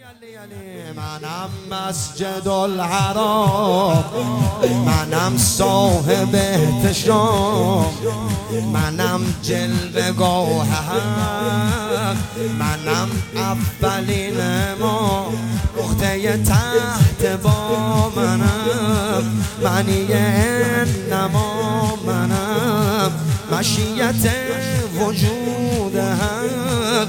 منم مسجد الحرام، منم صاحب احتشام، منم جلوه‌گاه حق، منم اولین ما، نقطه تحت با منم، منی انما منم، مشیت وجود حق،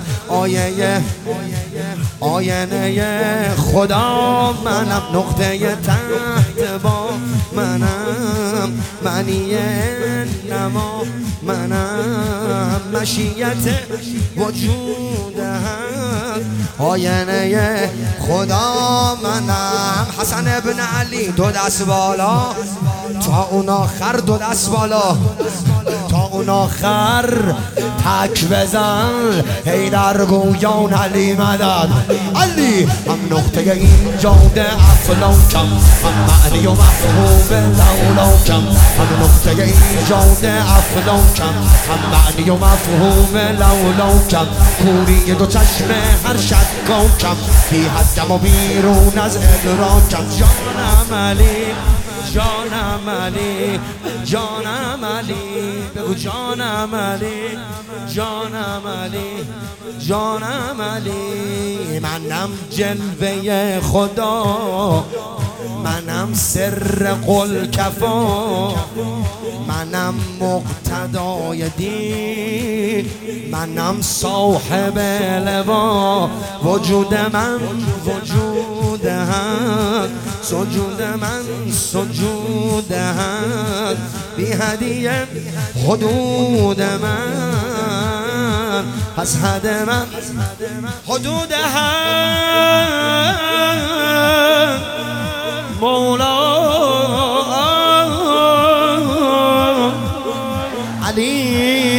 آینه خدا منم، نقطه تحت با منم، منی انما منم، مشیت وجود حق، آینه خدا منم. حسن ابن علی دو دست بالا، تا اون آخر دو دست بالا، تا اون آخر تک بزن، حیدر گویان علی مدد. علی هم نقطه این جاده افلاکم، هم معنی و مفهوم لولاکم، هم نقطه این جاده افلاکم، هم معنی و مفهوم لولاکم، کوری دو چشم هر شکاکم، بی حدم و بیرون از ادراکم. جانم علی، جانم علی، جانم علی، بگو جانم علی، جانم علی، جانم علی. منم جلوه خدا، منم سر قل کفا، منم مقتدای دین، منم صاحب لوا، وجود من وجود حق، سجود من سجود حق، بی هدیه حدود من، پس حد من حدود حق، مولا علی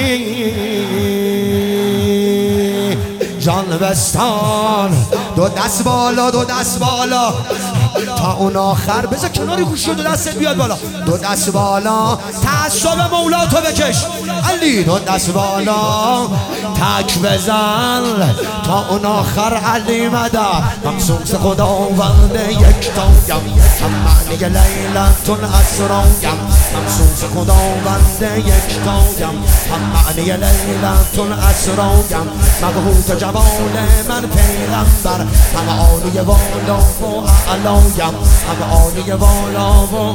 جان بستان. دو دست بالا، دو دست بالا، تا اون آخر بذار کناری گوشی، دو دستت بیاد بالا، دو دست بالا، تعصب مولا تو بکش علی، دو دست بالا، تک بزن تا اون آخر علی مدد. مخصوص خداوند یکتایم، هم معنی لیلتون اسرایم، مخصوص خداوند یکتایم، هم معنی لیلتون اسرایم، مبهوت جوال من پیغمبر، هم عالی والا و اعلایم، هم عالی والا و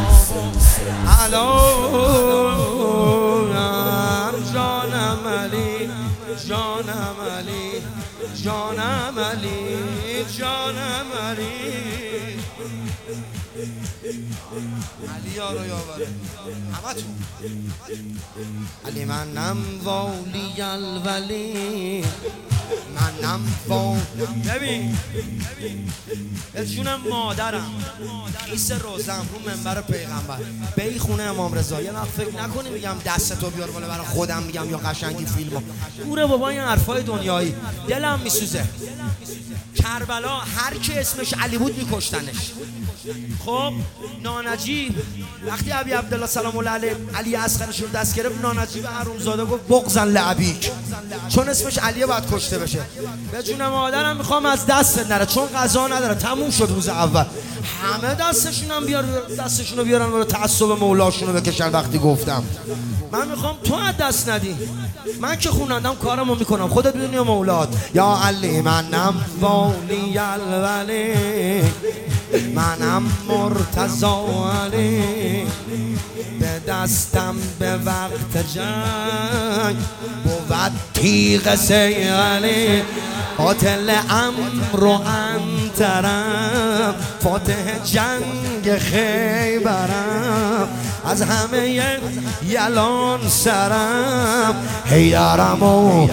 اعلایم. جانم علی، جانم علی، جانم علی، جانم علی، علی یارو یاوره همه تو علی. منم والی الولی، منم ببین به جونم مادرم خیس روزم رو منبر پیغمبر به خونه امام رضا. یه وقت فکر نکنی میگم دستتو بیار بالا برای خودم میگم یا قشنگی فیلمو، دوره بابا این حرفای دنیایی، دلم میسوزه. کربلا هر کی اسمش علی بود میکشتنش. خب نانجیب وقتی ابی عبدالله سلام الله علیه علی اصغرش رو دست گرفت، نانجیب حرومزاده گفت بغضن لعبیک، چون اسمش علیه باید کشته بشه. به جون مادرم میخوام از دستت نره، چون غذا نداره، تموم شد روز اول. همه دستشونو بیارن برای تعصب مولاشونو بکشن. وقتی گفتم من میخوام تو از دست ندی، من که خونندم کارمو میکنم، خودت بدونی مولات. یا علی منم والی الولی، منم مرتضی علی، به دستم به وقت جنگ بود تیغ سیعلی، قاتل امر و انترم، فاتح جنگ خیبرم، از همه یلان سرم، حیدرم و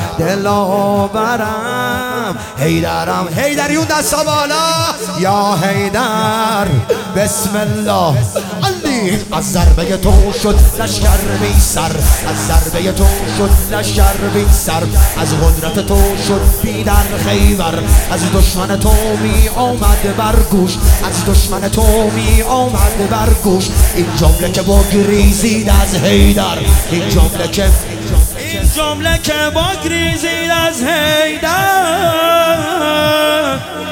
دلاورم، حیدرم. حیدریون دستا بالا، یا حیدر بسم الله. علی از ضربه تو شد لشکر بی سر، از ضربه تو شد لشکر بی سر، از قدرت تو شد بی در خیبر، از دشمن تو می آمد برگوش، از دشمن تو می آمد برگوش. این جمله که بگریزید از حیدر، این جمله که بگریزید از حیدر،